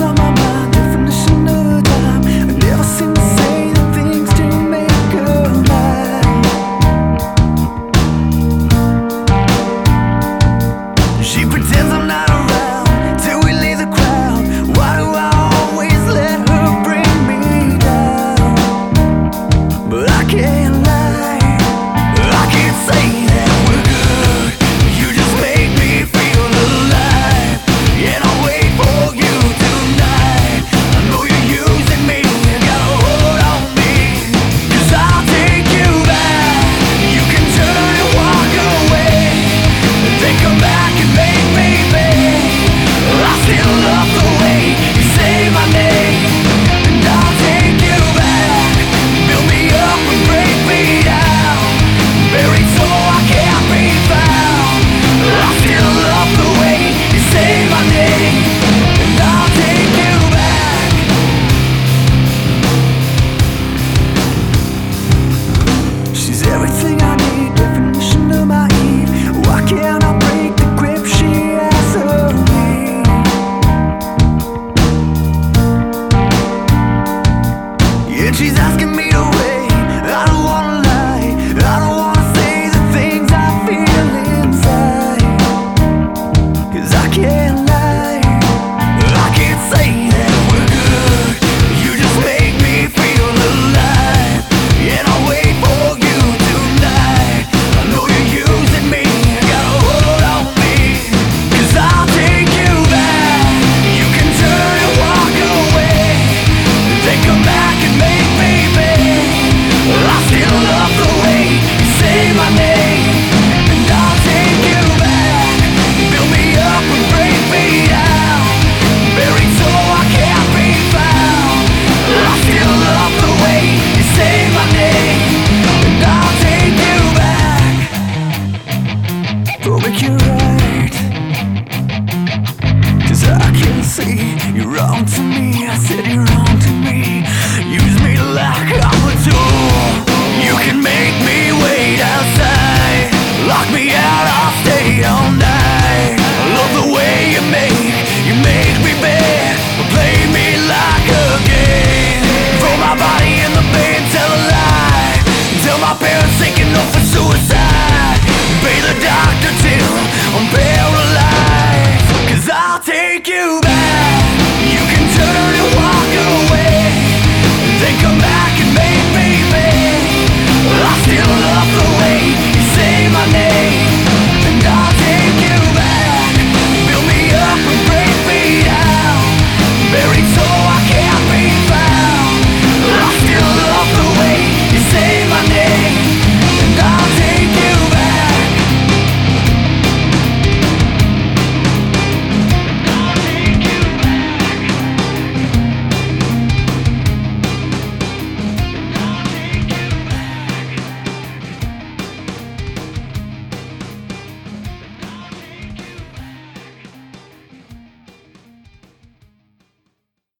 on my mind, definition of a dime. I never seem to say the things to make her mine. She pretends I'm not around till we leave the crowd. Why do I always let her bring me down? But I can't lie, I can't say that we're good. You just make me feel alive, and I'll wait for you tonight. I know you're using me, you got a hold on me, 'cause I'll take you back. You can turn and walk away, then come back and make me pay. I still love the way you say my name, and I'll take you back. Build me up and break me down, buried so I can't be found. I still love the way you say my name, and I'll take you back. She's everything I need, definition of my Eve. Why can't I break the grip she has of me? Yeah, she's asking me to wait. I don't wanna lie, I don't wanna say the things I feel inside, 'cause I can't lie, I can't say that we're good. You just make me feel alive, and I'll wait for you tonight. I know you're using me, you got a hold on me, 'cause I'll take you back. You can turn and walk away, then come back and make me pay. I still love the way you say my name, and I'll take you back. Build me up and break me down, buried so I can't be found. I still love the way you say my name, and I'll take you back. Go make you right, 'cause I can see you're wrong to me.